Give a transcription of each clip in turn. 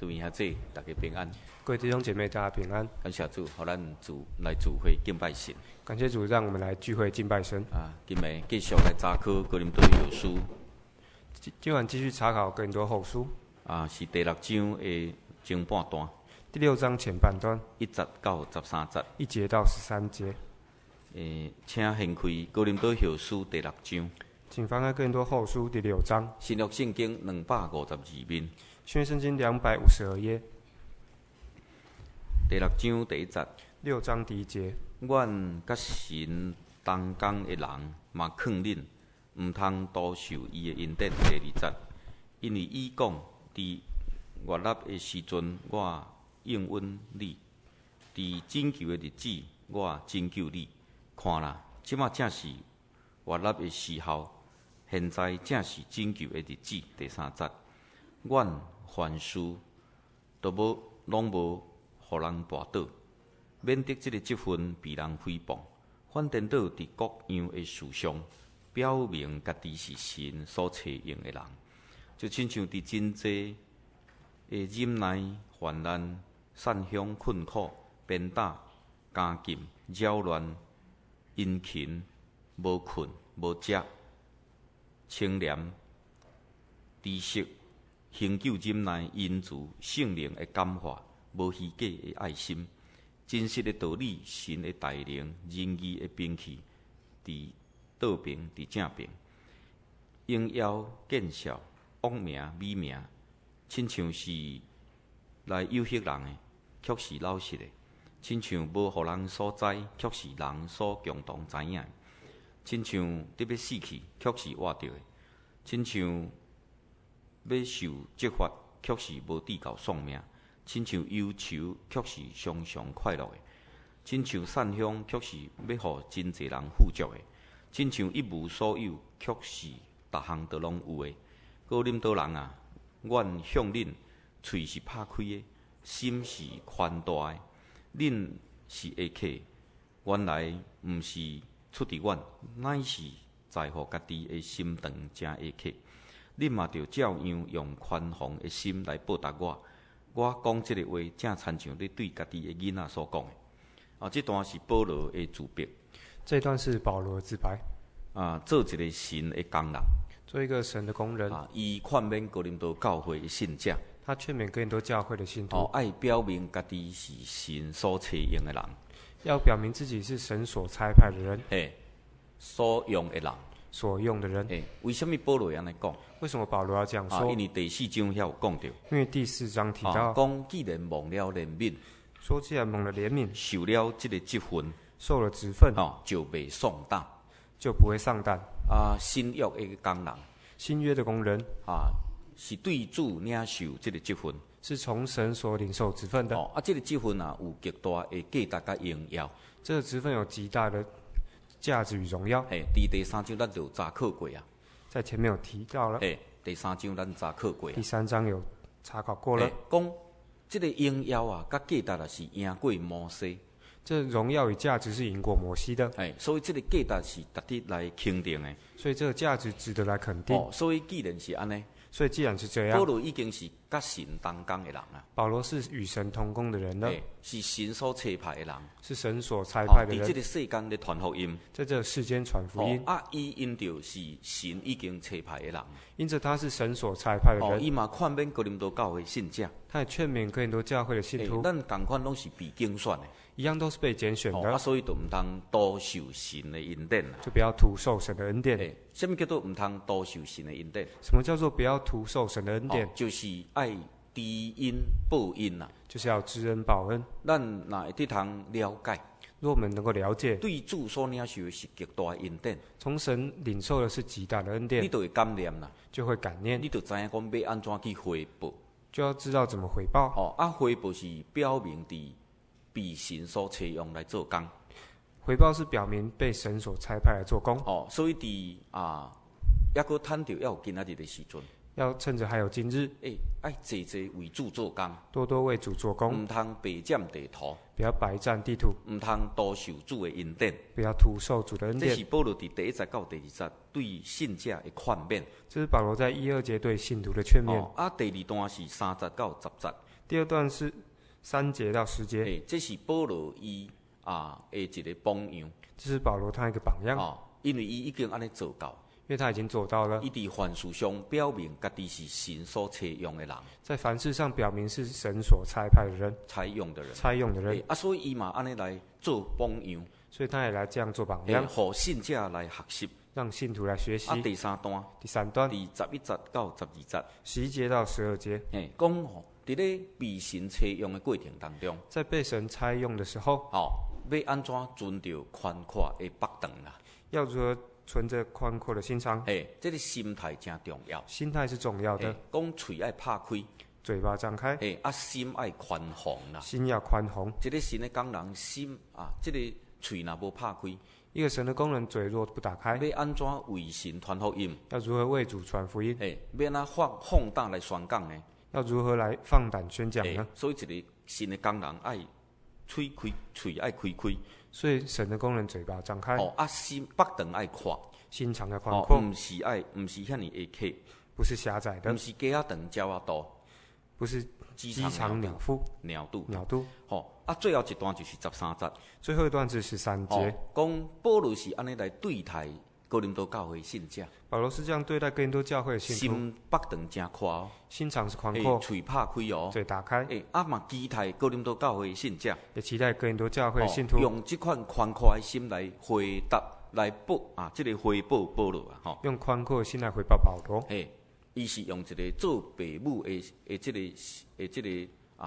诸位兄弟，大家平安。 各位弟兄姐妹，大家平安。 感谢主，让咱来聚会敬拜神。 感谢主，让我们来聚会敬拜神。 今日继续来查考哥林多后书。 今晚继续查考哥林多后书。 是第6章的前半段。 第6章前半段 1节到13节。 1节到13节。 请掀开哥林多后书第6章。 请翻开哥林多后书第6章。 新约圣经252面。 新约圣经252页。 第6章第1节。 6章第1节。 阮甲神同工的人嘛劝恁，毋通多受伊的恩典。第2节。因为伊讲，伫约纳的时阵，我应允你；伫拯救的日子，我拯救你。看啦，即马正是约纳的时候，现在正是拯救的日子。第3节。阮凡事拢无互人跋倒，免得即个积分被人诽谤，反颠倒伫各样的事上，表明家己是神所找用的人。就亲像伫真济的忍耐、患难、散享困苦、鞭打、监禁、扰乱、殷勤、无困、无食、清廉、知识、恒久忍耐、恩慈、圣灵的感化、无虚假的爱心、真实的道理、神的带领、仁义的兵器，伫道平、伫正平，应要见效。恶名、美名，亲像是来诱惑人的，却是老实的；亲像无互人所知，却是人所共同知影；亲像得要死去，却是活着的；亲像要受责罚，却是无抵到丧命；亲像忧愁，却是常常快乐的；亲像散享，却是要互真侪人富足的；亲像一无所有，却是逐项都拢有的。哥林多人啊，阮向恁喙是拍开的，心是宽大的。恁是下客，原来毋是出伫阮，乃是在乎家己的心肠正下客。恁嘛着照样用宽宏的心来报答我。我讲即个话，正亲像你对家己的囡仔所讲的。这段是保罗的自白。 这段是保罗的自白。 做一个神的工人。 做一个神的工人， 伊劝勉哥林多教会的信者， 他劝勉哥林多教会的信徒， 爱表明家己是神所采用的人， 要表明自己是神所差派的人， 所用的人， 所用的人。 为什么保罗安尼讲？ 为什么保罗要这样说？ 因为第4章遐有讲到， 因为第4章提到， 讲既然蒙了怜悯， 说既然蒙了怜悯， 受了这个职分， 受了职分， 就袂丧胆。 就不会丧胆。 新约的工人， 新约的工人， 是对主领受这个职分， 是从神所领受职分的。 这个职分有极大的价值甲荣耀。 这个职分有极大的价值与荣耀。 第3章咱就查考过啊， 在前面有提到了。 第3章咱查考过。 第3章有查考过了。 讲这个荣耀甲价值是赢过摩西。 这荣耀与价值是赢过摩西的， 所以这个价值是值得来肯定的。 所以这个价值值得来肯定。 所以既然是安尼， 所以既然是这样， 保罗已经是甲神同工的人啊。 保罗是与神同工的人了， 是神所差派的人， 是神所差派的人。 在这个世间咧传福音， 在这世间传福音。 伊因着是神已经差派的人， 因着他是神所差派的人。 伊嘛劝勉哥林多教会信者， 他也劝勉哥林多教会的信徒。 咱同款拢是被拣选的。 一样都是被拣选的， 所以就唔通多受神的恩典啦， 就不要徒受神的恩典。 什么叫做唔通多受神的恩典？ 什么叫做不要徒受神的恩典？ 就是爱知恩报恩啦， 就是要知恩报恩。 咱若会得通了解， 若我们能够了解， 对主所领受的是极大的恩典， 从神领受的是极大的恩典， 你就会感念啦， 就会感念， 你就知影讲要安怎去回报， 就要知道怎么回报。 回报是表明伫被神所采用来做工， 回报是表明被神所差派来做工。 所以伫还阁趁着要有今仔日的时阵， 要趁着还有今日， 爱济济为主做工， 多多为主做工， 唔通白占地图， 不要白占地图， 唔通多受主的恩典， 不要徒受主的恩典。 这是保罗伫第1节到第2节对信者的劝勉。 这是保罗在1、2节对信徒的劝勉。 第2段是3节到10节。 第二段是3节到10节， 这是保罗伊的一个榜样。 这是保罗他一个榜样， 因为伊已经安尼做到， 因为他已经做到了。 伊伫凡事上表明家己是神所采用的人， 在凡事上表明是神所差派的人， 采用的人， 差用的人。 所以伊嘛安尼来做榜样， 所以他也来这样做榜样， 互信者来学习， 让信徒来学习。 第3段， 第3段， 第11节到12节 ，11节到12节， 讲伫咧被神采用的过程当中， 在被神差用的时候， 要安怎存着宽阔的北肠啦？ 要如何存着宽阔的心肠？ 这个心态真重要。 心态是重要的。 讲嘴爱拍开， 嘴巴张开。 心爱宽宏啦。 心要宽宏。 这个神的工人心这个嘴若无拍开， 一个神的工人嘴若不打开， 要安怎为神传福音？ 要如何为主传福音？ 要安怎放胆来宣讲呢？ 要如何来放胆宣讲呢？ 所以一个神的工人爱嘴开，嘴爱开开。 所以神的工人嘴巴张开。 心北肠爱宽， 心肠要宽阔。 唔是遐尼下刻， 不是狭窄的。 唔是鸡仔肠鸟仔肚， 不是鸡肠鸟腹。 鸟肚。最后一段就是13节。 最后一段是13节。 讲保罗是安尼来对待哥林多教会信者。 保罗是这样对待哥林多教会的信徒。 心北肠真宽心肠是宽阔。 嘴拍开嘴打开。 嘛期待哥林多教会的信者。 也期待哥林多教会的信徒。 用这款宽阔的心来回答来报这个回报保罗用宽阔的心来回报保罗。 伊是用一个做父母的这个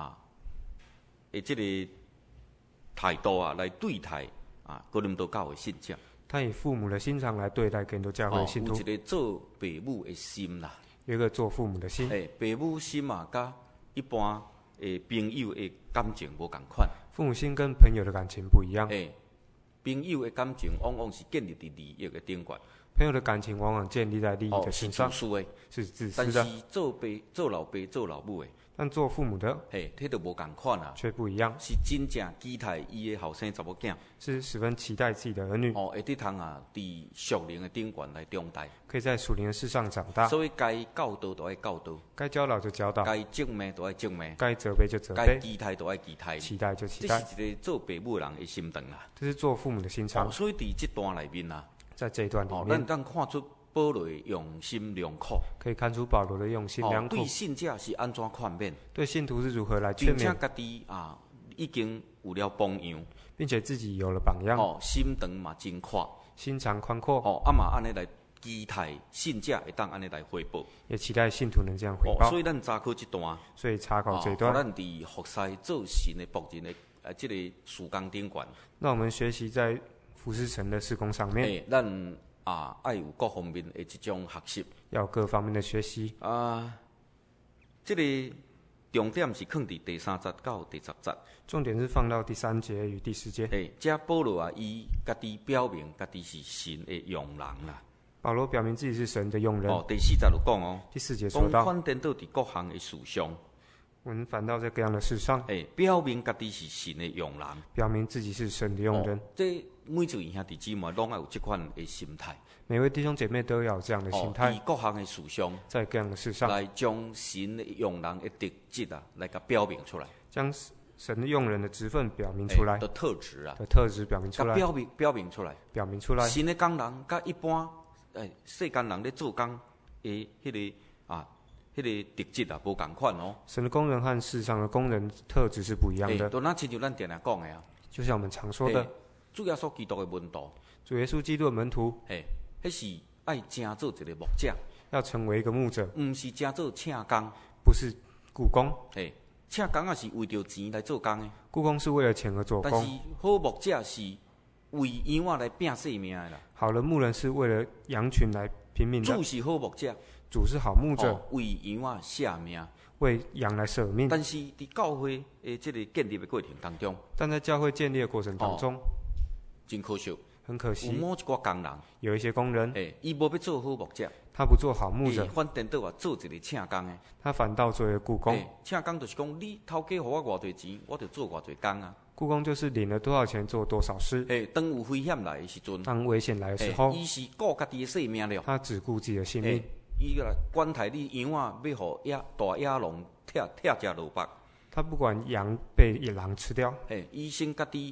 态度来对待哥林多教会信者。 他以父母的心肠来对待哥林多教会的信徒。 有一个做父母的心啦。 有一个做父母的心。 父母心甲一般朋友的感情无同款。 父母心跟朋友的感情不一样。 朋友的感情往往是建立在利益的顶端。 朋友的感情往往建立在利益的身上。 是自私的。 是自私的。 但是做老爸做老母的。 但做父母的， 迄就无同款啊， 却不一样。 是真正期待伊的后生查某囝， 是十分期待自己的儿女。 会得通伫属灵的顶端来长大， 可以在属灵的事上长大。 所以该教导就爱教导， 该教导就教导， 该责骂就爱责骂， 该责备就责备， 该期待就爱期待， 期待就期待。 这是一个做父母的人的心肠啦。 这是做父母的心肠。 所以伫这段里面啊， 在这一段里面， 咱看出保罗的用心良苦， 可以看出保罗的用心良苦。 对信者是安怎劝勉？ 对信徒是如何来劝勉？ 并且家己已经有了榜样， 并且自己有了榜样。 心肠嘛真宽， 心肠宽阔。 嘛安尼来期待信者会当安尼来回报， 也期待信徒能这样回报。 所以咱查考这段， 所以查考这段， 咱伫服侍做神的仆人的这个事工顶悬。 那我们学习在服侍神的事工上面， 咱爱有各方面的这种学习， 要有各方面的学习。 这个重点是放伫第3节到第10节。 重点是放到第3节与第10节。 这保罗伊家己表明家己是神的用人啦。 保罗表明自己是神的用人。 第4节就讲第4节说到， 反颠倒伫各项的事上。 我们反倒在各样的事上， 表明家己是神的用人， 表明自己是神的用人。 这每一位兄弟姊妹拢要有这款的心态。 每位弟兄姐妹都要有这样的心态。 在各项的事上， 在各样的事上， 来将神的用人的特质来甲表明出来。 将神的用人的职分表明出来。 的特质表明出来。 表明出来。 表明出来。 神的工人甲一般世间人咧做工的迄个特质无同款哦。 神的工人和世上的工人特质是不一样的。 都那亲像咱定定讲的啊， 就像我们常说的， 主耶稣基督的门徒， 主耶稣基督的门徒， 迄是爱真做一个牧者， 要成为一个牧者， 唔是真做请工， 不是雇工。 请工也是为着钱来做工的， 雇工是为了钱而做工。 但是好牧者是为羊仔来拼性命的啦。 好的牧人是为了羊群来拼命的。 主是好牧者。 主是好牧者， 为羊仔舍命， 为羊来舍命。 但是伫教会的这个建立的过程当中， 但在教会建立的过程当中， 真可惜， 很可惜， 有某一寡工人， 有一些工人， 伊无要做好牧者， 他不做好牧者， 反颠倒做一个请工的， 他反倒做一个雇工。 请工就是讲，你头家给我偌多钱，我就做偌多工啊。 雇工就是领了多少钱做多少事。 当有危险来的时阵， 当危险来的时候， 伊是顾家己的性命了， 他只顾自己的性命。 伊来管待你羊仔，要互大野狼拆食萝卜。 他不管羊被野狼吃掉， 医生家己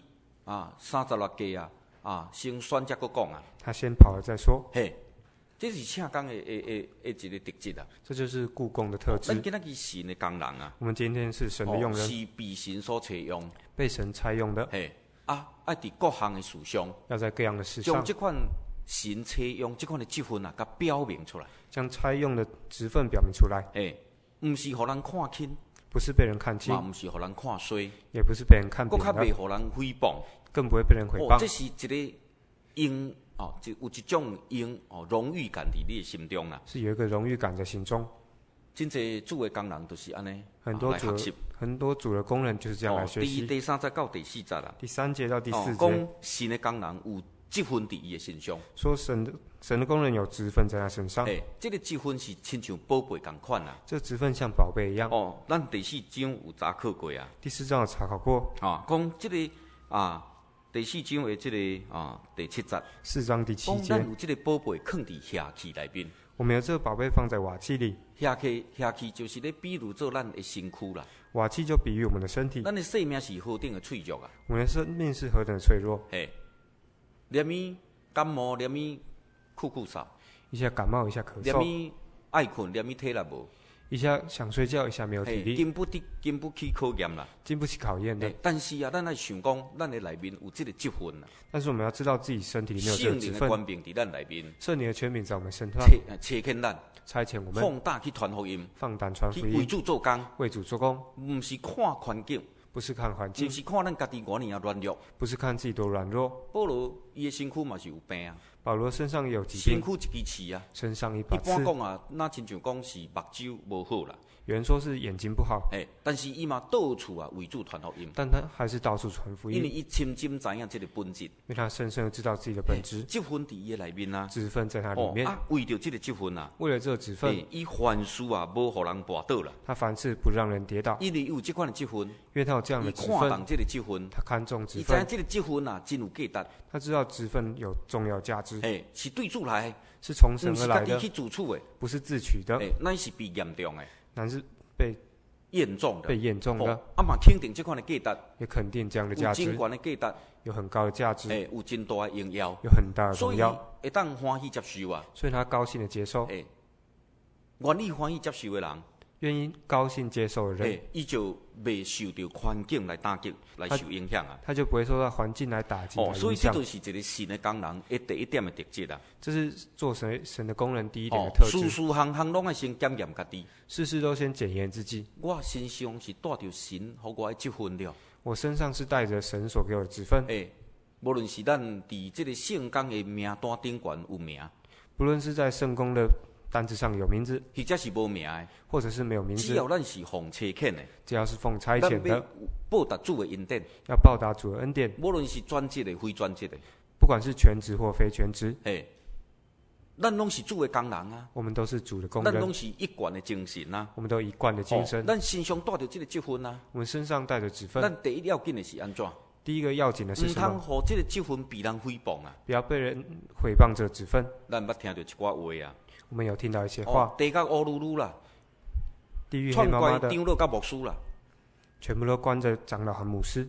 36家先选才搁讲啊。 他先跑了再说。 这是请工的一个特质啊。 这就是雇工的特质。 咱今仔日神的工人啊， 我们今天是神的用人， 是被神所采用， 被神差用的。 爱伫各项的事上， 要在各样的事上， 将这款神采用这款的积分甲表明出来， 将差用的职分表明出来。 唔是互人看轻， 不是被人看轻， 嘛唔是互人看衰， 也不是被人看扁更较袂互人诽谤， 更不会被人诽谤。 这是一个有一种荣誉感伫你的心中啊， 是有一个荣誉感在心中。 真侪主的工人都是安尼， 很多主的工人就是这样来学习。 第3节到第4节啦， 第3节到第4节， 讲神的工人有积分伫伊的身上， 说神的工人有职分在他身上。 这个积分是亲像宝贝同款啦。 这职分像宝贝一样。 咱第4章有查考过啊。 第4章有查考过。 讲这个第4章的这个第7节。 4章第7节。 咱有这个宝贝放伫瓦器内边。 我们有这个宝贝放在瓦器里。 瓦器就是咧比如做咱的身躯啦。 瓦器就比喻我们的身体。 咱的生命是何等的脆弱啊！ 我们的生命是何等的脆弱。 连咪感冒，连咪酷嗽， 一下感冒，一下咳嗽， 连咪爱困，连咪体力无， 一下想睡觉，一下没有体力， 经不起考验啦， 经不起考验的。 但是咱爱想讲，咱的内面有这个积分啦。 但是我们要知道自己身体里面有这个职分。 圣灵的权柄伫咱内面， 圣灵的权柄在我们身上， 差遣咱， 差遣我们， 放胆去传福音， 放胆传福音， 为主做工， 为主做工， 唔是看环境。 不是看环境， 不是看咱家己多尔软弱， 不是看自己多软弱。 保罗伊的身躯嘛是有病啊， 保罗身上也有疾病， 身躯一支刺啊， 身上一把刺。 一般讲啊，那亲像讲是目睭无好啦。 有人说是眼睛不好， 但是伊嘛到处为主传福音， 但他还是到处传福音， 因为伊深深知影这个本质，因为他深深的知道自己的本质， 积分伫伊的内面啊， 职分在他里面。 为着这个积分啊， 为了这个职分， 伊凡事无互人绊倒啦， 他凡事不让人跌倒， 因为有这款的积分， 因为他有这样的职分， 看重这个积分， 他看重职分， 伊知这个积分啊真有价值， 他知道职分有重要价值， 是对主来， 是从神而来的， 不是家己去自取的， 不是自取的， 乃是被验中的， 乃是被验中的， 被验中的， 嘛肯定这款的价值， 也肯定这样的价值， 有真悬的价值， 有很高的价值， 有真大的荣耀， 有很大的荣耀， 所以会当欢喜接受啊， 所以他高兴的接受， 愿意欢喜接受的人， 愿意高兴接受的人， 伊就袂受到环境来打击、来受影响啊， 他就不会受到环境来打击、 所以这就是一个神的工人第一点的特质啊。 这是做神的工人第一点的特质。 事事项项拢爱先检验家己， 事事都先检验自己。 我身上是带着神互我的积分了， 我身上是带着神所给我的职分。 无论是咱伫这个圣工的名单顶悬有名， 不论是在圣公的单子上有名字， 或者是无名的， 或者是没有名字， 只要咱是奉差遣的， 只要是奉差遣的， 报答主的恩典， 要报答主的恩典。 无论是专职的、非专职的， 不管是全职或非全职， 咱拢是主的工人啊。 我们都是主的工人， 咱拢是一贯的精神啊。 我们都一贯的精神。 咱身上带着这个积分啊。 我们身上带着职分。 咱第一要紧的是安怎？ 第一个要紧的是什么？ 唔通互这个积分被人诽谤啊！ 不要被人诽谤这职分。 咱捌听到一寡话啊。 我们有听到一些话。 地狱乌噜噜啦， 地狱黑麻麻的， 长老甲牧师啦， 全部都关着长老和牧师。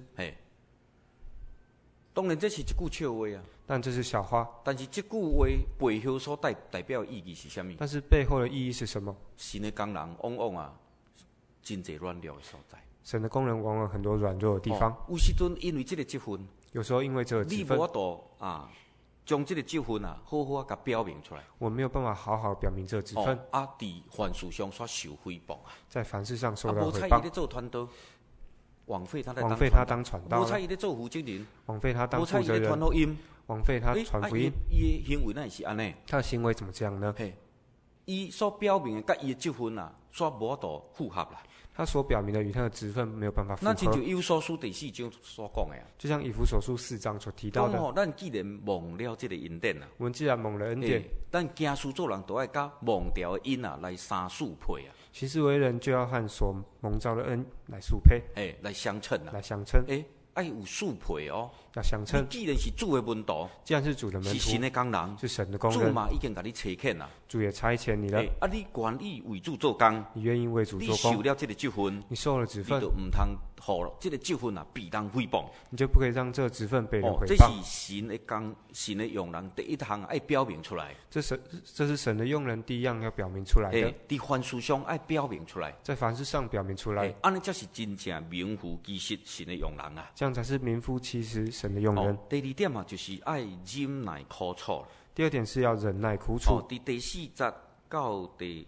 当然这是一句笑话啊。 但这是笑话。 但是这句话背后所代表的意义是什么？ 但是背后的意义是什么？ 神的工人往往啊，真侪软弱的所在。 神的工人往往很多软弱的地方。 有时阵因为这个积分， 有时候因为这个积分， 你无法度将这个积分好好甲表明出来。 我没有办法好好表明这个积分。 伫凡事上所受诽谤啊， 在凡事上受到诽谤。 无采伊咧做传道，枉费他当传道。 无采伊咧做负责人， 枉费他当负责人。 无采伊咧传福音， 枉费他传福音。 伊的行为哪是安尼？ 他的行为怎么这样呢？ 伊所表明的甲伊的积分所无法度符合啦。 他所表明的与他的职分没有办法符合。 那就以弗所书第4章所讲的啊， 就像以弗所书4章所提到的。 咱既然蒙了这个恩典啊， 我们既然蒙了恩典， 咱行事做人都要甲蒙掉的恩来相速配啊。 行事为人就要和所蒙召的恩来速配， 来相称啊， 来相称。 爱有适配哦。 要相称你。既然是主的门徒， 既然是主的门是神徒， 的工人， 是神的工主人， 嘛已经甲你差遣啦。 主也差遣你了， 你愿意为主做工， 你愿意为主你做工， 受了这个职分， 你受了职分你就，唔通互这个职分啊被人诽谤。 你就不可以让这个职分被人毁这谤。 是神的工，神的用人第一项爱表明出来。 这是神的用人第一样要表明出来的， 伫凡事上爱表明出来。 在凡事上表明出来， 安尼才是真正名副其实神的用人啊。 这样才是名副其实神的用人。 第二点啊，就是爱忍耐苦楚。 第二点是要忍耐苦楚。 伫第4节到第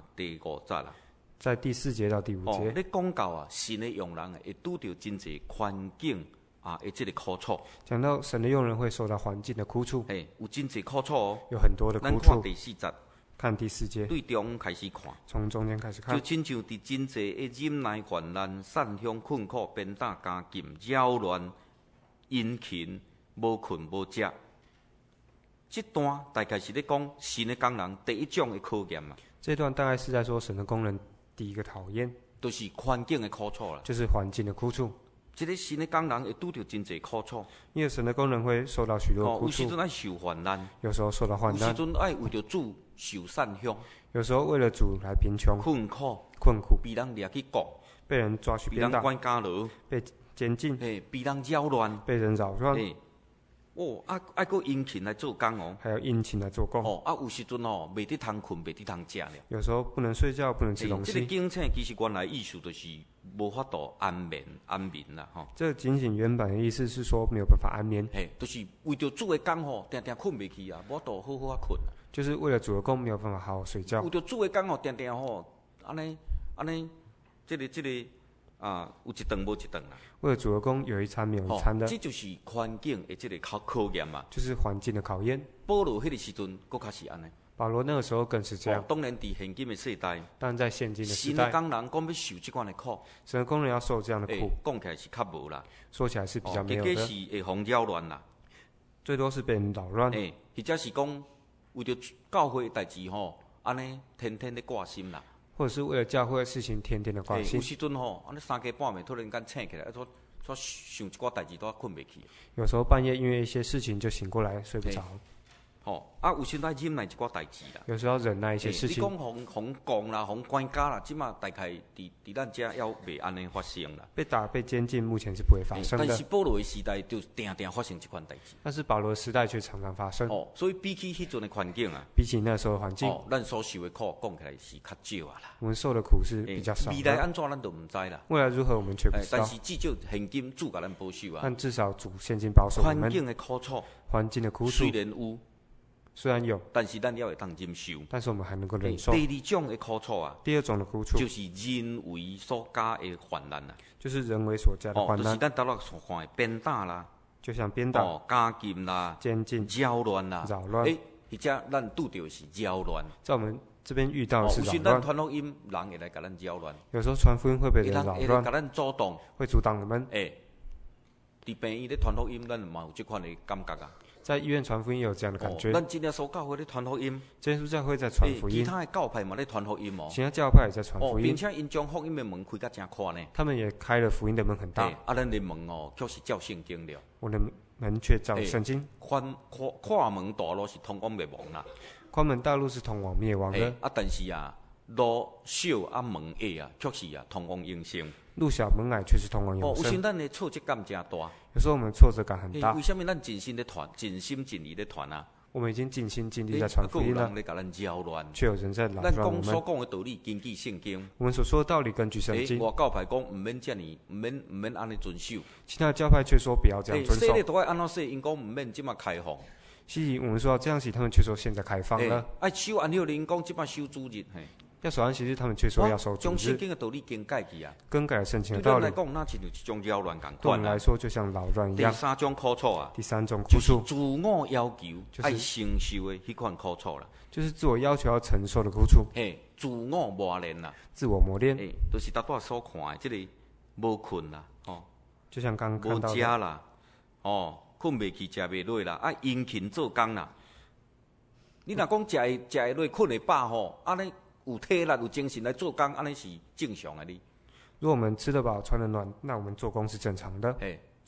5节啦。 在第4节到第5节， 你讲到啊，神的用人会拄到真侪环境的这个苦楚。 讲到神的用人会受到环境的苦楚， 有真侪苦楚哦。 有很多的咱苦楚。 看第4节， 看第4节， 对中开始看。 从中间开始看， 就亲像伫真济的忍耐患难、散向困苦、鞭打加禁、扰乱、殷勤、无困无食。这段大概是咧讲神的工人第一种的考验嘛， 这段大概是在说神的工人第一个考验， 就是环境的苦楚啦。 就是环境的苦楚。 这个神的工人会拄到真济苦楚， 因为神的工人会受到许多苦楚， 有时阵爱受患难， 有时候受到患难， 有时阵爱为着主受散向、 有时候为了主来贫穷、 困苦、 困苦， 被人掠去告、 被人抓去被人鞭打、 关监牢、 被监禁、 被人扰乱、 被人扰乱， 爱个殷勤来做工哦。 还有殷勤来做工。 有时阵袂得通困，袂得通食了。 有时候不能睡觉，不能吃东这个西。 警醒其实原来意思就是无法度安眠啦， 这个仅仅原本的意思是说没有办法安眠， 就是为着主的工定定困袂去啊，无法度好好困啊。 就是为了主的工没有办法好好睡觉为。着主的工定定安尼，这个有一顿无一顿啦。 为了主的工有一餐没有一餐的， 这就是环境的这个考验嘛。 就是环境的考验。 保罗迄个时阵，佫较是安尼。 保罗那个时候更是这样。 当然，伫现今的世代， 但在现今的时神的代， 工人讲要受即款的苦， 神的工人要受这样的苦， 讲起来是较无啦。 说起来是比较没有结果的， 是会互扰乱啦。 最多是被人扰乱， 或者是讲为着教会的代志安尼天天咧挂心啦。 或者是为了教会的事情天天的关心有。时阵安尼3更半暝突然间醒起来，煞想一寡代志都困袂去。 有时候半夜因为一些事情就醒过来睡不着， 有时爱忍耐一寡代志啦。 有时候要忍耐一些事情。 你讲互讲啦，互关家啦，即马大概伫咱遮要袂安尼发生啦。 被打被监禁，目前是不会发生的。 但是保罗的时代就定定发生即款代志。 但是保罗的时代却常常发生。 所以比起迄阵的环境啊， 比起那时候的环境， 咱所受的苦讲起来是较少啊啦。 我们受的苦是比较少的。 未来安怎咱都唔知啦。 未来如何我们却不知道。 但是至少现今主甲咱保守啊。 但至少主现今保守我们。 环境的苦楚， 环境的苦楚虽然有。 虽然有， 但是咱也会当忍受。 但是我们还能够忍受。 第二种的苦楚啊， 第二种的苦楚就是人为所加的患难啊， 就是人为所加的患难。 就是咱头落所看的鞭打啦， 就像鞭打、 加禁啦、 监禁、 扰乱啦、 扰乱。 或者咱拄到的是扰乱。 在我们这边遇到的是扰乱。 有时咱传福音，人会来甲咱扰乱。 有时候传福音会被人扰乱， 甲咱阻挡， 会阻挡我们。 伫病院咧传福音，咱嘛有这款的感觉啊。 在医院传福音有这样的感觉。 咱今天所教会咧传福音， 今天教会在传福音， 其他的教派嘛咧传福音哦。 其他教派也在传福音， 并且因将福音的门开甲真宽呢。 他们也开了福音的门很大。 咱的门却是照圣经了。 我的门却照圣经。 跨门大路是通往灭亡啦。 宽门大路是通往灭亡的。 但是路小门矮却是通往永生。 路小门矮却是通往永生。 有时咱的挫折感真大。 有时候我们挫折感很大。 为什么咱尽心尽力的传啊？ 我们已经尽心尽力在传福音了，却有人在扰乱我们。 咱所讲的道理根据圣经。 我们所说的道理根据圣经。 我教派讲唔免这样，唔免安尼遵守。 其他的教派却说不要这样遵守。 洗咧都爱安怎洗？因讲唔免即马开放。 是，我们说要这样洗，他们却说现在开放了。 爱守安息日，因讲即马守主日。 要守安息日，他们却说要守主日。 将圣经的道理更改去啊！ 更改圣经的道理。 对咱来讲，那就是一种扰乱感。 对我们来说，就像扰乱一样。 第三种苦楚啊。 第三种苦楚。 自我要求爱承受的迄款苦楚啦。 就是自我要求要承受的苦楚。 自我磨练啦。 自我磨练。 就是大多所看的这个无困啦， 就像刚刚看到的。 无食啦，困袂去，食袂落啦，爱殷勤做工啦。你若讲食会落，困会饱安尼。有体力、有精神来做工，安尼是正常的哩。 如果我们吃得饱、穿得暖，那我们做工是正常的。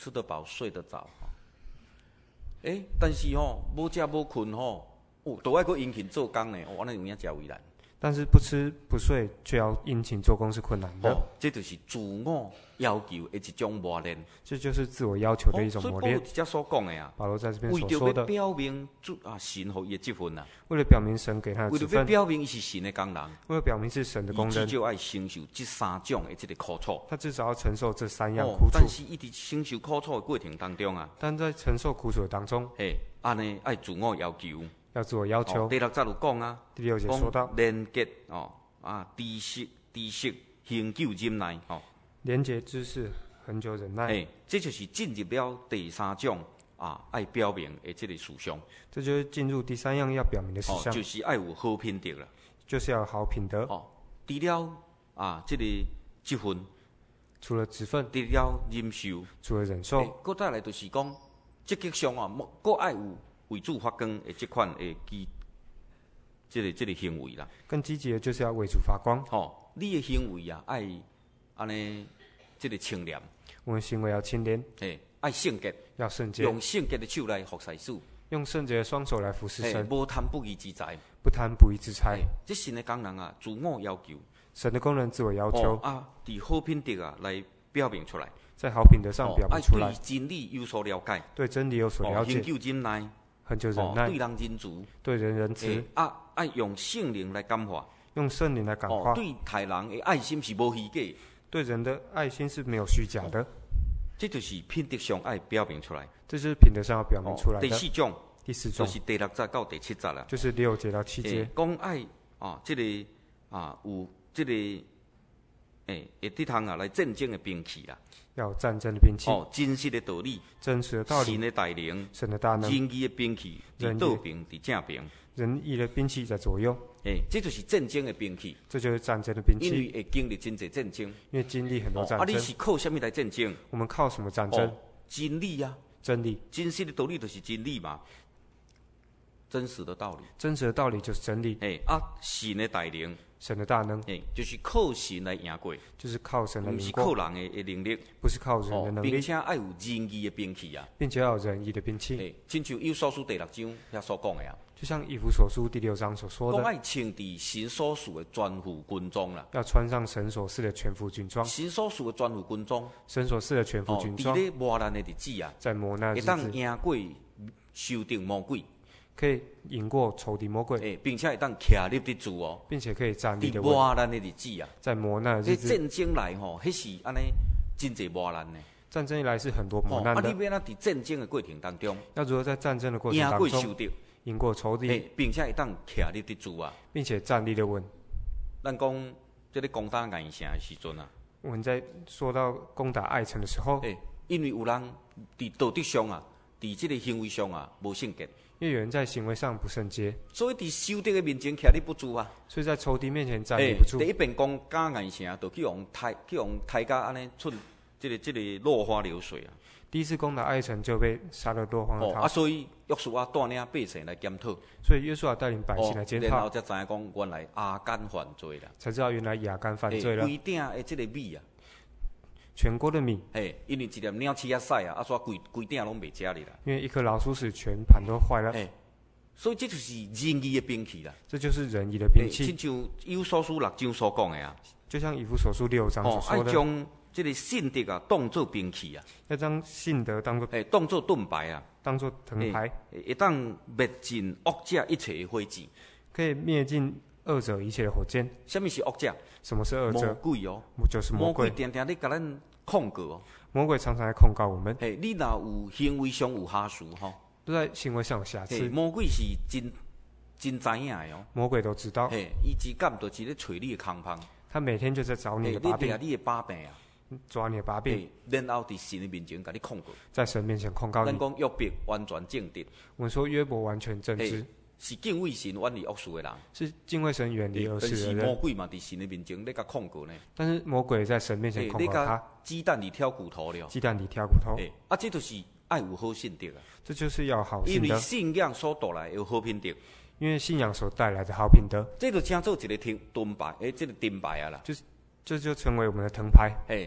吃得饱，睡得早。但是无食无困都爱搁殷勤做工呢，安尼有影真为难。 但是不吃不睡却要殷勤做工是困难的。 这就是自我要求的一种磨练。 这就是自我要求的一种磨练。 所以保罗这所讲的啊， 保罗在这边所说的， 为了表明神给伊的职分啊， 为了表明神给他的职分， 为了表明伊是神的工人， 为了表明是神的工人， 伊至少要承受这三种的这个苦楚。 他至少要承受这3样苦楚。 但是伊在承受苦楚的过程当中啊， 但在承受苦楚当中， 安尼爱自我要求。 要自我要求。 第6节有讲啊， 第6节说到连结知識恒久忍耐连结知識恒久忍耐。 这就是进入了第3种爱表明的这个事项。 这就是进入第3样要表明的事项， 就是爱有好品德了， 就是要有好品德。 除了这个职分， 除了职分， 除了忍受， 除了忍受， 搁再来就是讲积极上搁爱有为主发光的这款的这个行为啦。 更积极的就是要为主发光。 你的行为爱安尼这个清廉， 我们行为要清廉， 爱圣洁， 要圣洁， 用圣洁的手来服侍主， 用圣洁的双手来服侍神， 无贪不义之财， 不贪不义之财。 这神的工人自我要求， 神的工人自我要求伫好品德来表明出来， 在好品德上表明出来， 对真理有所了解， 对真理有所了解， 恒久忍耐， 恒久忍耐， 对人仁慈， 对人仁慈， 爱用圣灵来感化， 用圣灵来感化， 对待人的爱心是无虚假， 对人的爱心是没有虚假的。 这就是品德上爱表明出来， 这就是品德上要表明出来的。 第4种， 第4种就是第6节到第7节啦， 就是6节到7节， 讲爱这个有这个会得通来战争的兵器啦， 要有战争的兵器， 真实的道理， 真实的道理， 神的带领， 神的大能， 仁义的兵器伫倒边伫正边， 仁义的兵器在左右， 这就是战争的兵器， 这就是战争的兵器， 因为会经历真侪战争， 因为经历很多战争。 你是靠什么来战争？ 我们靠什么战争？ 真理啊， 真理， 真实的道理就是真理嘛，真实的道理， 真实的道理就是真理。 神的带领， 神的大能， 就是靠神来赢过， 就是靠神来赢过， 不是靠人的能力， 不是靠人的能力， 并且要有仁义的兵器啊， 并且要有仁义的兵器。 亲像以弗所书第6章遐所讲的啊， 就像以弗所书第6章所说的， 讲爱穿伫神所赐的全副军装啦， 要穿上神所赐的全副军装。 神所赐的全副军装， 神所赐的全副军装， 伫咧磨难的日子啊， 在磨难的日子， 会当赢过仇敌魔鬼， 可以赢过仇敌魔鬼， 并且会当徛立得住哦， 并且可以站立的稳。磨难的日子啊， 在磨难的日子， 战争来迄是安尼真侪磨难呢。 战争一来是很多磨难的。 你要伫战争的过程当中， 要如何在战争的过程当中赢过仇敌， 赢过仇敌， 并且会当徛立得住啊， 并且站立的稳。 咱讲这个攻打爱城的时阵啊， 我们在说到攻打爱城的时候， 因为有人伫道德上啊，伫这个行为上啊无圣洁， 因为有人在行为上不圣洁， 所以伫仇敌的面前徛立不住啊。 所以在仇敌面前站立不住。 第一遍攻打爱城，就去用抬甲安尼出这个落花流水啊。 第一次攻打爱城就被杀得落荒而逃。 所以约书亚带领百姓来检讨。 所以约书亚带领百姓来检讨。 然后才知影讲，原来亚干犯罪啦。 才知道原来亚干犯罪了。 规鼎的这个米啊， 全锅的米。 因为一粒鸟鼠仔屎啊，煞规鼎拢袂食哩啦。 因为一颗老鼠屎全盘都坏了。 所以这就是仁义的兵器啦。 这就是仁义的兵器。 亲像以弗所书6章所讲的啊。 就像以弗所书6章所说的。 爱将这个信德啊，当作兵器啊， 要将信德当作当作盾牌啊， 当作藤牌， 会当灭尽恶者一切的火箭， 可以灭尽恶者一切的火箭。 什么是恶者？ 什么是恶者？ 魔鬼哦， 就是魔鬼。 魔鬼常常咧甲咱控告哦。 魔鬼常常来控告我们。 你若有行为上有瑕疵吼， 都在行为上有瑕疵。 魔鬼是真知影的哦。 魔鬼都知道。 伊只干就是咧找你的空隙。 他每天就在找你的把柄。 你的把柄啊。 抓你的把柄， 然后在神的面前甲你控告， 在神面前控告你。 咱讲约伯完全正直， 我们说约伯完全正直， 是敬畏神远离恶事的人， 是敬畏神远离恶事的人。 但是魔鬼嘛，在神的面前咧甲控告呢。 但是魔鬼在神面前控告他， 鸡蛋里挑骨头了。 鸡蛋里挑骨头。 这就是爱有好信德啊。 这就是要好信德。 因为信仰所带来有好品德。 因为信仰所带来的好品德。 这就称做一个盾牌，这个盾牌啊啦。 这就成为我们的藤牌。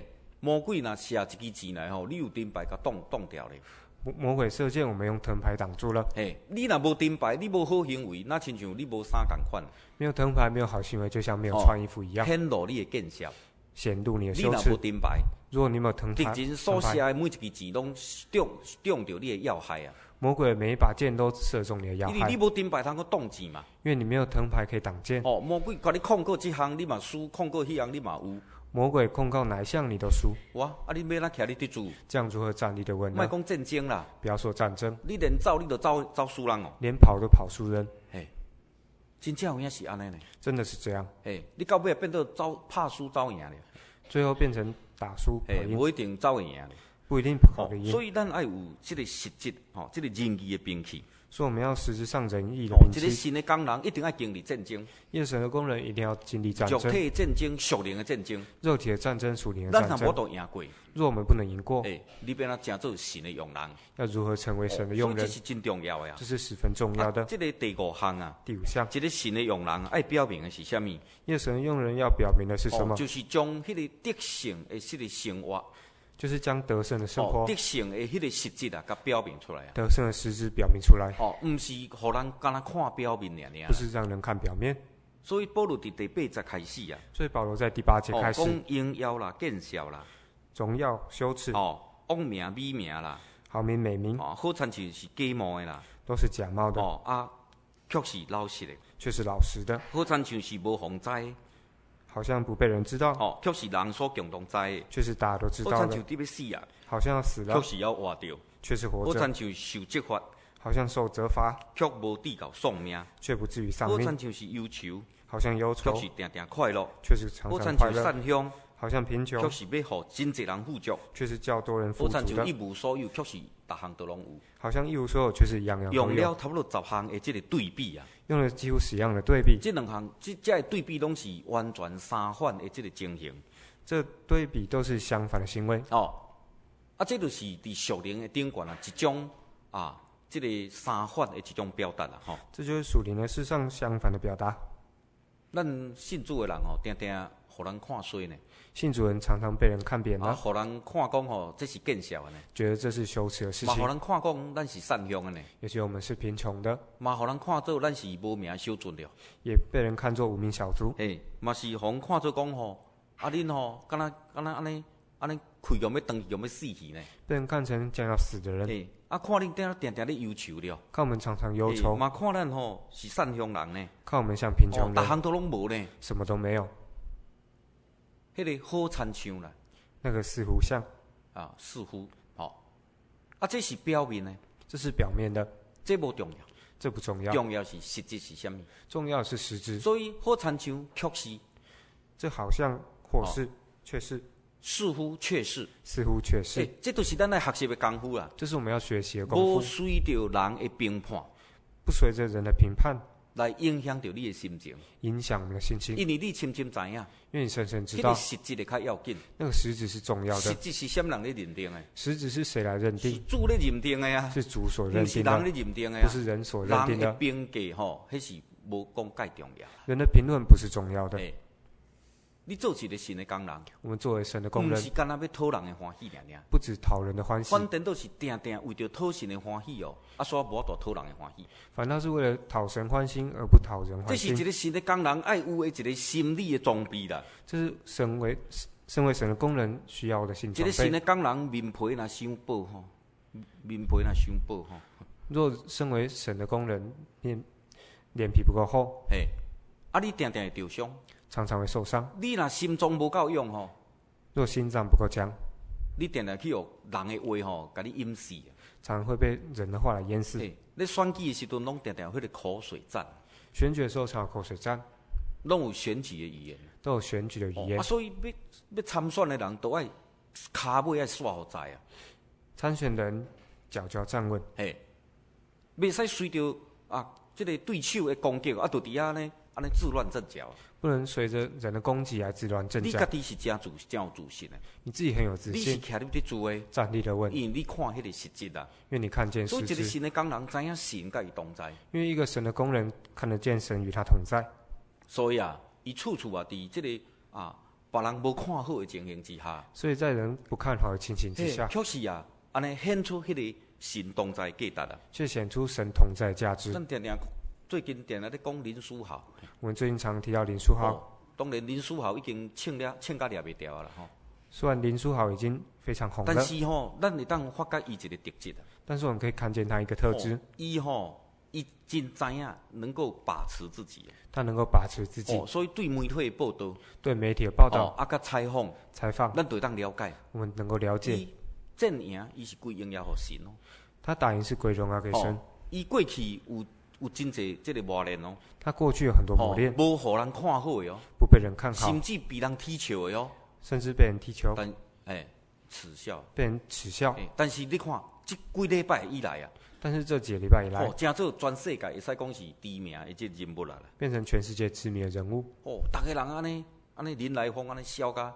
魔鬼若射一支箭来吼，你有盾牌甲挡掉咧。 魔鬼射箭，我们用藤牌挡住了。 你若无盾牌，你无好行为，那亲像你无衫共款。 没有藤牌，没有好行为，就像没有穿衣服一样。 显露你的见效， 显露你的羞耻。 你若无盾牌， 如果你没有藤牌， 敌人所射的每一支箭拢中到你的要害啊！ 魔鬼每一把箭都射中你的要害。 因为你无盾牌通去挡箭嘛。 因为你没有藤牌可以挡箭。 魔鬼甲你控告这项，你嘛输；控告迄项，你嘛有。 魔鬼控告哪一项你都输。 哇！你要哪徛你得住？ 这样如何站立得稳呢？ 莫讲战争啦， 不要说战争， 你连走你都走输人哦。 连跑都跑输人。 真正有影是安尼呢？ 真的是这样。 你到尾变到拍输走赢了。 最后变成打输跑赢。 不一定走会赢。 不一定跑得赢。 所以咱爱有这个实质，这个仁义的兵器。 所以我们要实质上仁义的兵器。 这个神的工人一定要经历战争。 神的工人一定要经历战争。 肉体的战争、属灵的战争。 肉体的战争、属灵的战争。 咱若无都赢过。 若我们不能赢过， 你变成真做神的用人。 要如何成为神的用人？ 这是真重要的呀。 这是十分重要的。 这个第五项啊。 第五项。 这个神的用人爱表明的是什么？ 神的用人要表明的是什么？ 就是将迄个德性的这个生活。 就是将得胜的生活、 德性的迄个实质啊，甲表明出来啊。 得胜的实质表明出来。 唔是互人干那看表面尔。 不是让人看表面。 所以保罗伫第8节开始啊。 所以保罗在第8节开始。 讲荣耀啦、见笑啦、 荣耀、羞耻。 王名、美名啦。 好名、美名。 好亲像是假冒的啦。 都是假冒的。 却是老实的。 却是老实的。 好亲像是无妨灾。 好像不被人知道， 却是人所共同知的， 却是大家都知道的。 好像就要死啊， 好像要死了， 却是要活着， 却是活着。 好像受责罚， 好像受责罚， 却无至到丧命， 却不至于丧命。 好像是忧愁， 好像忧愁， 却是定定快乐， 却是常常快乐。 好像善乡， 好像贫穷， 却是要互真侪人富足， 却是较多人富足的。 好像一无所有，却是逐项都拢有。 好像一无所有，却是样样都有。 用了差不多10项的这个对比啊。 用了几乎10样的对比， 这两项这对比拢是完全相反的这个情形。 这对比都是相反的行为。 这就是伫属灵的顶端啊，一种这个相反的一种表达啦， 这就是属灵的事上相反的表达。 咱信主的人定定互人看衰呢。 信主人常常被人看扁了， 互人看讲这是见笑的呢， 觉得这是羞耻的事情。 嘛，互人看讲咱是善乡的呢， 也觉得我们是贫穷的。 嘛，互人看做咱是无名小卒了， 也被人看作无名小卒。 嘛是互人看做讲恁敢若安尼开用要登去，用要死去呢。 被人看成将要死的人。 看恁定定咧忧愁了， 看我们常常忧愁。 嘛看咱是善乡人呢， 看我们像贫穷人， 逐项都拢无呢， 什么都没有。 迄个好亲像啦， 那个似乎像似乎这是表面呢， 这是表面的， 这无重要， 这不重要， 重要是实质是什么？ 重要是实质。 所以好亲像却是， 这好像或是却是， 似乎却是， 似乎却是， 这都是咱来学习的功夫啦。 这是我们要学习的功夫。 无随着人的评判， 不随着人的评判来影响到你的心情， 影响我们的心情。 因为你深深知影， 因为你深深知道， 那个实质的较要紧。那个实质是重要的。 实质是什么人来认定的？ 实质是谁来认定？ 是主来认定的呀。 是主所认定的， 不是人来认定的呀。 不是人所认定的。 人的评价迄是无讲介重要。 人的评论不是重要的。 你做一个神的工人， 我们作为神的工人， 不是干那要讨人的欢喜尔， 不只讨人的欢喜， 反正都是定定为着讨神的欢喜所以无法度讨人的欢喜。 反倒是为了讨神欢心而不讨人欢心。 这是一个神的工人爱有的一个心理的装备啦。 这是身为神的工人需要的心装备。 一个神的工人面皮若伤薄面皮若伤薄若身为神的工人脸皮不够厚， 你定定会受伤。 常常会受伤。 你若心脏无够用若心脏不够强， 你定定去用人的话甲你淹死。 常常会被人的话来淹死。 你选举的时阵，拢定定有迄个口水战。 选举的时候常有口水战， 拢有选举的语言， 都有选举的语言。 所以要参选的人都爱骹尾爱煞好在参选人脚就要站稳， 袂使随着这个对手的攻击就伫遐呢。安尼自乱阵脚， 不能随着人的攻击来自乱阵脚。 你家己是真有自信的， 你自己很有自信。 你是徛伫做诶， 站立的问， 因为你看迄个实质啦， 因为你看见实质。 所以一个神的工人知影神甲伊同在， 因为一个神的工人看得见神与他同在， 所以伊处处伫这个别人无看好的情形之下， 所以在人不看好的情形之下， 确实啊，安尼显出迄个神同在价值啊， 却显出神同在价值。 咱最近常常咧讲林书豪， 我们最近常提到林书豪， 当然林书豪已经请甲掠袂掉啦吼。 虽然林书豪已经非常红了， 但是咱会当发觉伊一个特质啊。 但是我们可以看见他一个特质， 伊真知影能够把持自己， 他能够把持自己， 所以对媒体的报道， 对媒体的报道， 甲采访，咱就当了解， 我们能够了解。 伊战赢，伊是归荣耀给神哦。 他打赢是归荣耀给神。 伊过去有真侪这个磨练哦。 他过去有很多磨练， 无互人看好的哦， 不被人看好， 甚至被人踢球的哦， 甚至被人踢球， 但耻笑， 被人耻笑。 但是你看，这几礼拜以来啊， 但是这几个礼拜以来， 真做全世界会使讲是知名的这人物啦， 变成全世界知名的人物。 大家人安尼人来疯安尼笑甲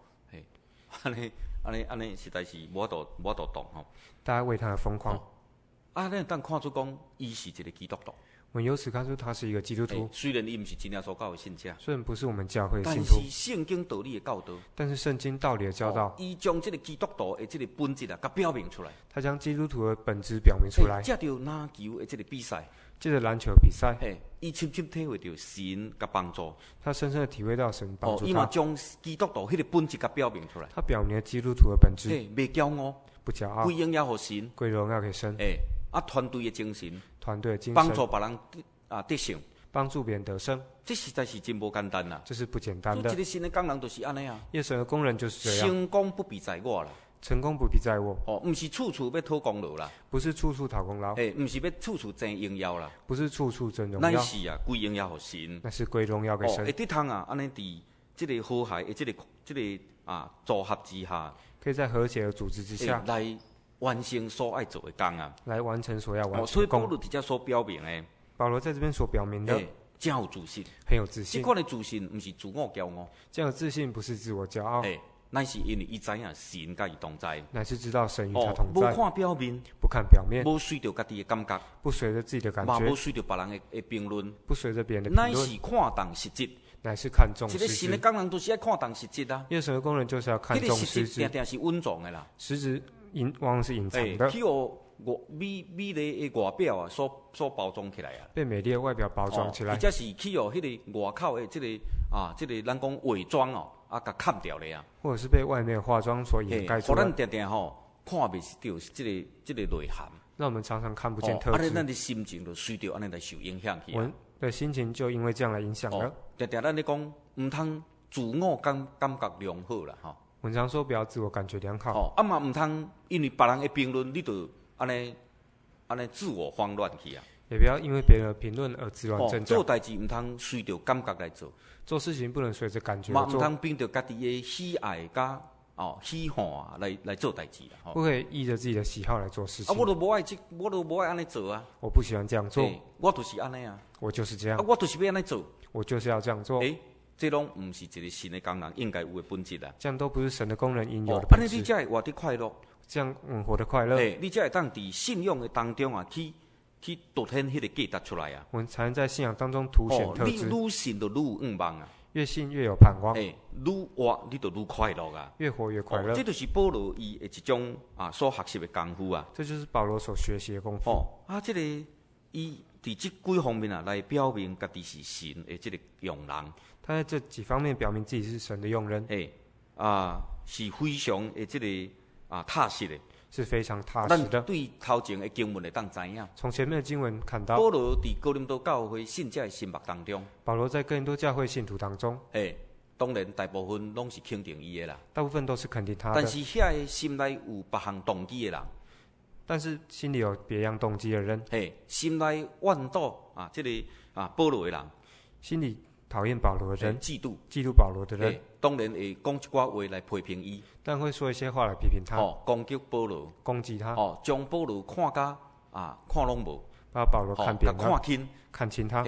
安尼实在是无法度动吼。 大家为他而疯狂。 咱当看出讲，伊是一个基督徒。 我们由此看出他是一个基督徒。 虽然伊不是真耶稣教的信者， 虽然不是我们教会的信徒， 但是圣经道理的教导， 但是圣经道理的教导， 伊将这个基督徒的这个本质啊，甲表明出来。 他将基督徒的本质表明出来。 借着篮球的这个比赛， 借着篮球比赛， 伊深深体会到神甲帮助。 他深深的体会到神帮助他。 伊嘛将基督徒迄个本质甲表明出来。 他表明了基督徒的本质， 袂骄傲， 不骄傲， 归荣耀给神， 归荣耀给神。 团队的精神， 团队的精神， 帮助别人得胜， 帮助别人得胜， 这实在是真无简单啦。 这是不简单的。 这个神的工人就是安尼啊。 神的工人就是这样。 成功不必在我啦， 成功不必在我。 不是处处要讨功劳啦， 不是处处讨功劳。 不是要处处争荣耀啦， 不是处处争荣耀。 乃是啊，归荣耀给神。 那是归荣耀给神。 会得通啊，安尼伫这个和谐的这个组合之下， 可以在和谐的组织之下来完成所爱做的工啊， 来完成所要完成的工。 所以保罗伫遮所表明的， 保罗在这边所表明的， 真有自信， 很有自信。 这款的自信不是自我骄傲， 这样的自信不是自我骄傲， 乃是因为伊知影神甲伊同在， 乃是知道神与他同在。 不看表面， 不看表面， 不随着家己的感觉， 不随着自己的感觉， 不随着别人的评论， 不随着别人的评论， 乃是看重实质。 乃是看重实质。 这个神的工人都是要看重实质啊。 因为神的工人就是要看重实质。 定定是稳重的啦。 实质往往是隐藏的。 去美丽的外表啊，所包装起来啊。 被美丽的外表包装起来。 或者是去迄个外口的这个咱讲伪装哦，甲砍掉了啊。 或者是被外面的化妆所掩盖住。 咱定定看袂到这个内涵。 那我们常常看不见特质。 咱的心情就随着安尼来受影响去。 的心情就因为这样来影响了。 定定咱咧讲，唔通自我感觉良好啦，吼。 我们常说不要自我感觉良好。 嘛唔通因为别人的评论，你就安尼自我慌乱去啊。 也不要因为别人的评论而自乱阵脚。 做代志唔通随着感觉来做。 做事情不能随着感觉来做。 嘛唔通凭着家己的喜爱甲喜好来做代志啦。 不可以依着自己的喜好来做事情。 我都无爱安尼做啊。 我不喜欢这样做。 我就是安尼啊。 我就是这样。 我就是要安尼做。 我就是要这样做。 这拢唔是一个神的工人应该有的本质啊。 这样都不是神的工人应有的本质。 安尼你才会活得快乐。 这样活得快乐。 你才会当伫信仰的当中啊，去凸显迄个价值出来啊。 我们才能在信仰当中凸显特质。 你愈信就愈有愿望啊。 越信越有盼望。 愈活你就愈快乐啊。 越活越快乐。 这就是保罗伊的一种所学习的功夫啊。 这就是保罗所学习的功夫。 这个伊伫这几方面啊，来表明家己是神的这个用人。 他在这几方面表明自己是神的用人。 是非常的这个踏实的。 是非常踏实的。 咱对头前的经文会当知影。 从前面的经文看到。 保罗伫哥林多教会信者的心目当中。 保罗在哥林多教会信徒当中。 当然大部分拢是肯定伊的啦。 大部分都是肯定他的。 但是遐个心内有别项动机的人。 但是心里有别样动机的人。 心内怨妒这个保罗的人。心里讨厌保罗的人。 嫉妒保罗的人。 当然会讲一寡话来批评伊。 但会说一些话来批评他。 攻击保罗。 攻击他。 将保罗看甲看拢无。 把保罗看扁了。 看轻。 看轻他。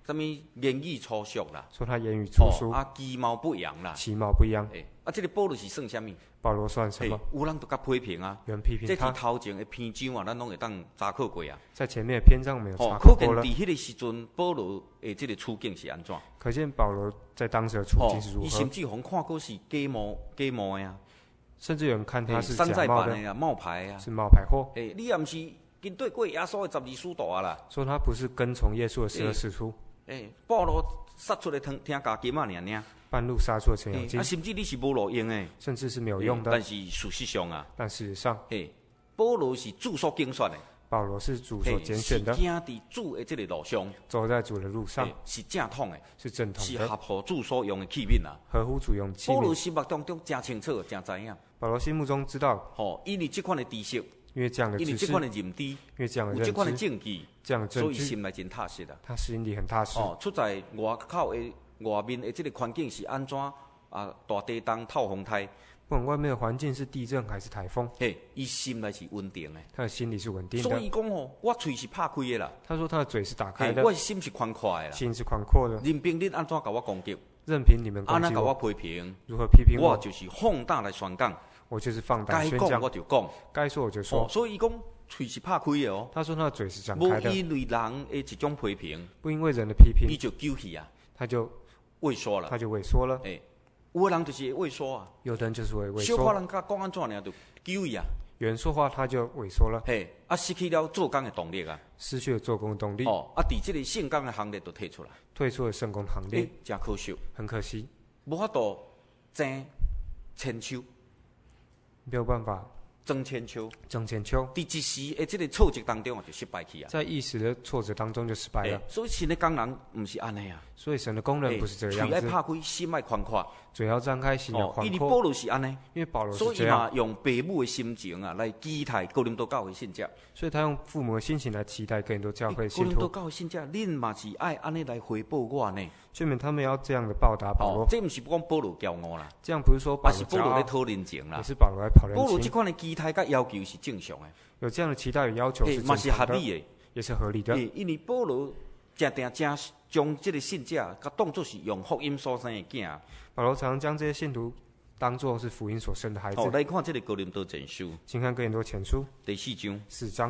什么言语粗俗啦， 说他言语粗俗， 其貌不扬啦， 其貌不扬。 这个保罗是算什么？ 保罗算什么？ 有人都甲批评啊， 有人批评他。 这头前的篇章啊，咱拢会当查考过啊。 在前面的篇章没有查考过了。 可见伫迄个时阵，保罗的这个处境是安怎？ 可见保罗在当时的处境是如何？ 伊甚至互看过是假冒的啊， 甚至有人看他是山寨假冒版的啊，冒牌啊， 是冒牌货。 你也毋是跟对过耶稣的12使徒啊啦。 说他不是跟从耶稣的12使徒。 保罗杀出来听假金啊，尔。 半路杀出了程咬金， 甚至你是无路用的， 甚至是没有用的。 但是事实上啊，保罗是主所拣选的， 保罗是主所拣选的， 是行伫主的这个路上， 走在主的路上， 是正统的， 是正统的， 是合乎主所用的器皿啊， 合乎主用的器皿。 保罗心目当中真清楚，真知影。 保罗心目中知道， 因为这款的知识， 因为这样的知识， 因为这款的认知， 因为这样的认知， 有这款的证据， 这样的证据， 所以心内真踏实啊。 他心里很踏实。 出在外口的外面的这个环境是安怎？大地震、透风台， 不管外面的环境是地震还是台风， 伊心内是稳定的， 他的心里是稳定的。 所以讲我嘴是拍开的啦。 他说他的嘴是打开的， 我心是宽阔的啦， 心是宽阔的。 任凭恁安怎甲我攻击， 任凭你们攻击我，甲我批评， 如何批评我就是放胆来宣讲， 我就是放胆宣讲， 该讲我就讲， 该说我就说。 所以讲嘴是拍开的哦。 他说他的嘴是张开的， 无因为人的一种批评， 不因为人的批评， 你就丢弃啊， 他就畏缩了， 他就萎缩了。 有的人就是会畏缩啊， 有的人就是会萎小可缩。 人甲讲安怎尔就丢伊啊， 有人说话他就萎缩了， 失去了做工的动力啊， 失去了做工的动力。 伫这个圣工的行列就退出来， 退出了圣工行列， 真可惜， 很可惜， 无法度争千秋， 没有办法争千秋， 争千秋。 伫一时的这个挫折当中就失败去啊， 在一时的挫折当中就失败了。 所以神的工人不是安尼啊， 所以神的工人不是这个样子。 嘴要拍开，心要宽阔， 嘴要张开，心要宽阔。 因为保罗是安尼， 因为保罗是所以这样， 嘛用父母的心情啊来期待哥林多教会信者。 所以他用父母的心情来期待更多教会信哥林多徒。 教会信者，恁嘛是爱安尼来回报我呢？ 证明他们要这样的报答保罗。 这不是讲保罗骄傲啦， 这样不是说保罗是保罗在讨人情啦， 也是保罗来讨人情。 保罗这款的期待跟要求是正常的， 有这样的期待与要求是正常的， 嘛是合理的， 也是合理的。 因为保罗常将这个信者当作是用福音所生的囝。 保罗常将这些信徒当作是福音所生的孩子。 来看这个哥林多前书， 请看哥林多前书第4章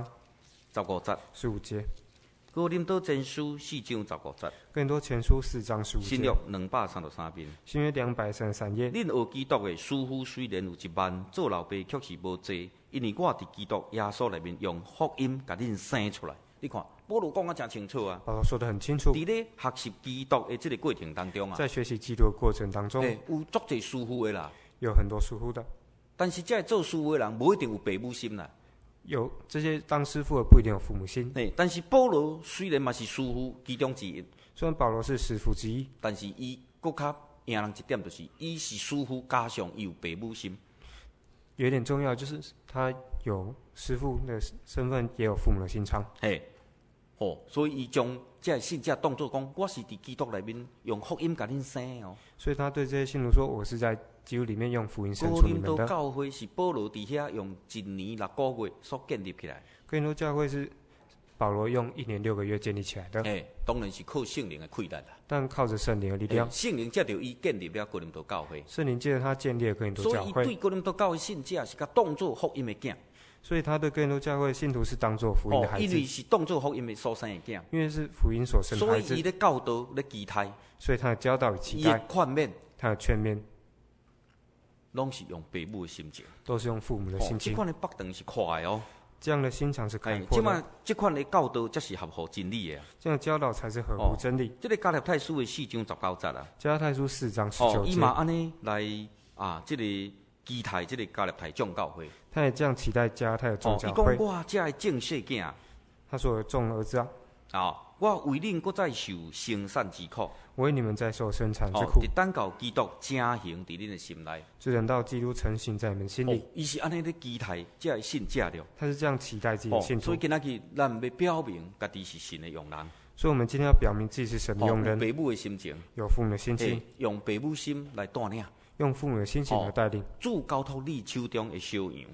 15节 15节。 哥林多前书4章15节。哥林多前书4章15节。 新约233篇。 新约233页。 恁学基督的师傅虽然有1万，做老爸却是无济，因为我伫基督耶稣里面用福音甲恁生出来。你看，保罗讲啊真清楚啊。 保罗说得很清楚。 伫咧学习基督的这个过程当中啊， 在学习基督的过程当中， 有足侪师傅的啦， 有很多师傅的。但是这做师傅的人，无一定有父母心啦。 有这些当师傅的不一定有父母心。 但是保罗虽然嘛是师傅其中之一， 虽然保罗是师傅之一， 但是伊更较赢人一点，就是伊是师傅加上伊有父母心。 有一点重要，就是他有师傅的身份，也有父母的心肠。 所以伊将这信者当作讲，我是伫基督里面用福音甲恁生哦。 所以他对这些信徒说：“我是在基督里面用福音生出你们的。” 哥林多教会是保罗伫遐用1年6个月所建立起来。 哥林多教会是保罗用1年6个月建立起来的。 当然是靠圣灵的馈赠啦。 但靠着圣灵的力量， 圣灵借着伊建立了哥林多教会。 圣灵借着他建立了哥林多教会。 所以对哥林多教会信者是甲当作福音的囝。 所以他对哥林多教会信徒是当作福音的孩子， 因为是当作福音的所生的囝， 因为是福音所生的孩子， 所以伊咧教导咧期待， 所以他的教导与期待， 劝勉， 他的劝勉， 拢是用父母的心情， 都是用父母的心情。 这款的北长是快哦， 这样的心肠是开阔的。 这款的教导才是合乎真理的， 这样的教导才是合乎真理。 这个加拉太书的4章19节啊， 加拉太书4章19节， 伊嘛安尼来这个期待这个加拉太众教会。 他也这样期待加拉太的众教会。 伊讲我这的正细囝， 他说众儿子我为恁搁再受生产之苦， 我为你们在受生产之苦， 等到基督成形伫恁的心内， 就等到基督成形在你们心里。 伊是安尼咧期待这信者了， 他是这样期待自己的信徒。 所以今仔日咱要表明家己是神的用人。 所以我们今天要表明自己是神的用人， 有父母的心情， 有父母的心情， 用父母心来带领， 用父母的心情来带领。 主交托你手中的小羊，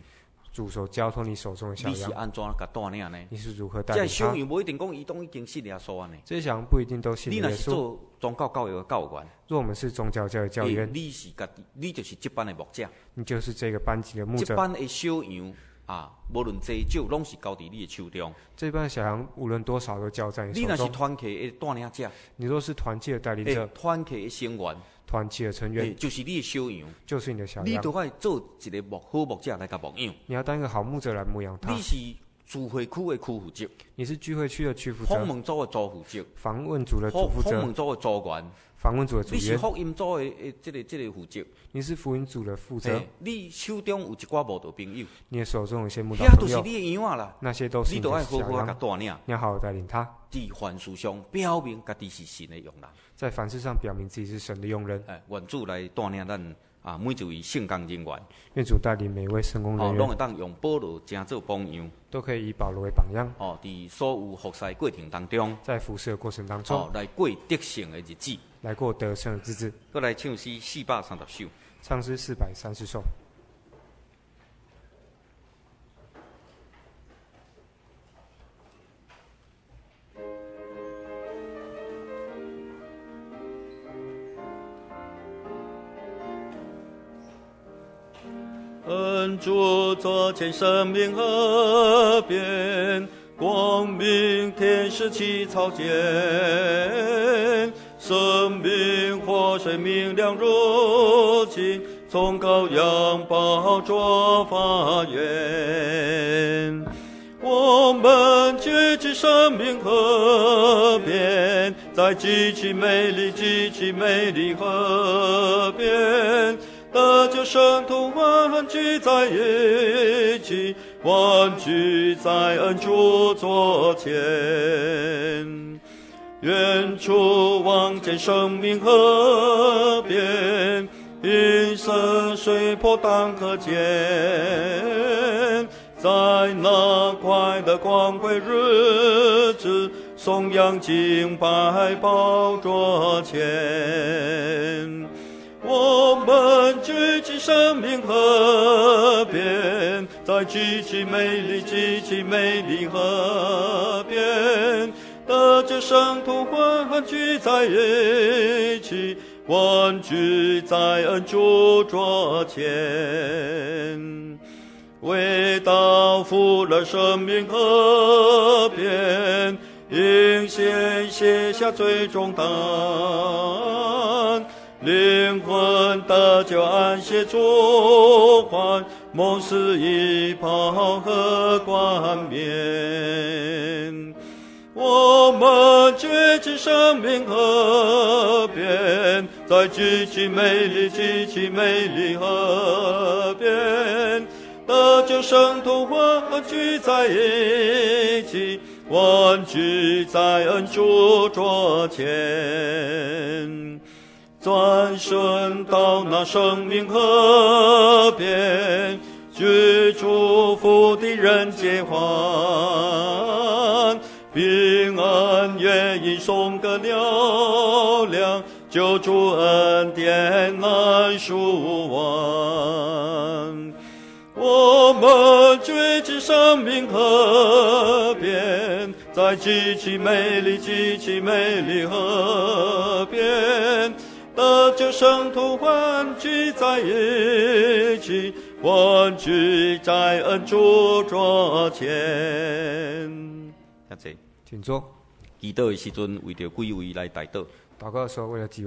主所交托你手中的小你是羊， 安怎甲带领呢？ 你是如何带这领他？ 小羊无一定讲伊都已经信耶稣呢。 这些小羊不一定都信你耶稣。 若是做宗教教育的教员， 若我们是宗教教育教员， 你是家己，你就是这班的牧者。 你就是这个班级的牧者。 这班的小羊啊，无论多少，拢是交伫你的手中。 这班小羊无论多少都交在你你若是手中。 团契的带领者， 你若是团契的带领者， 团契的成员， 团契的成员， 就是你的小羊。 就是你的小羊。 你都要做一个好牧者来甲牧养。 你要当一个好牧者来牧养他。 你是聚会区的区负责， 你是聚会区的区负责， 访问组的组负责， 访问组的组负责， 访问组的组员， 访问组的组你是员， 福音组的这个负责。 你是福音组的负责。 你手中有一寡牧道朋友， 你的手中有些牧道遐都朋友， 是你的羊啦。 那些都是你你都要的小好好甲羊， 带领， 你要好好带领他， 在凡事上表明家己是神的用人。 在凡事上表明自己是神的用人。 愿主来带领咱每一位圣工人员， 愿主带领每位圣工人拢员， 会当用保罗正做榜样。 都可以以保罗为榜样， 伫所有服侍过程当中， 在服侍的过程当中， 来过得胜的日子。 来过得胜的日子。 再来唱诗430首。 唱诗430首。 恩主座前，生命河边，光明天使起草间，生命活水明亮如金，从羔羊宝座发源。我们举起生命河边，在极其美丽、极其美丽河边，得救圣徒欢聚在一起，欢聚在恩主座前。远处望见生命河边，银色水波荡可见，在那快乐光辉日子，颂扬敬拜宝座前。我们举起生命河边，在极其美丽、极其美丽河边，得救圣徒欢聚在一起，欢聚在恩主座前。为道付了生命河边，因先卸下最重担，灵魂得救安歇主怀，蒙死一袍和冠冕。我们举起生命河边，在极其美丽、极其美丽河边，得救圣徒欢聚在一起，欢聚在恩主座前。转身到那生命河边，去祝福的人间欢，平安愿意颂歌嘹亮，救主恩典难数完。我们举起生命河边，在极其美丽、极其美丽河边，得救圣徒欢聚在一起，欢聚在恩主座前。 请坐。 祈祷的时阵，为着几位来代祷。 祷告的时候，为了几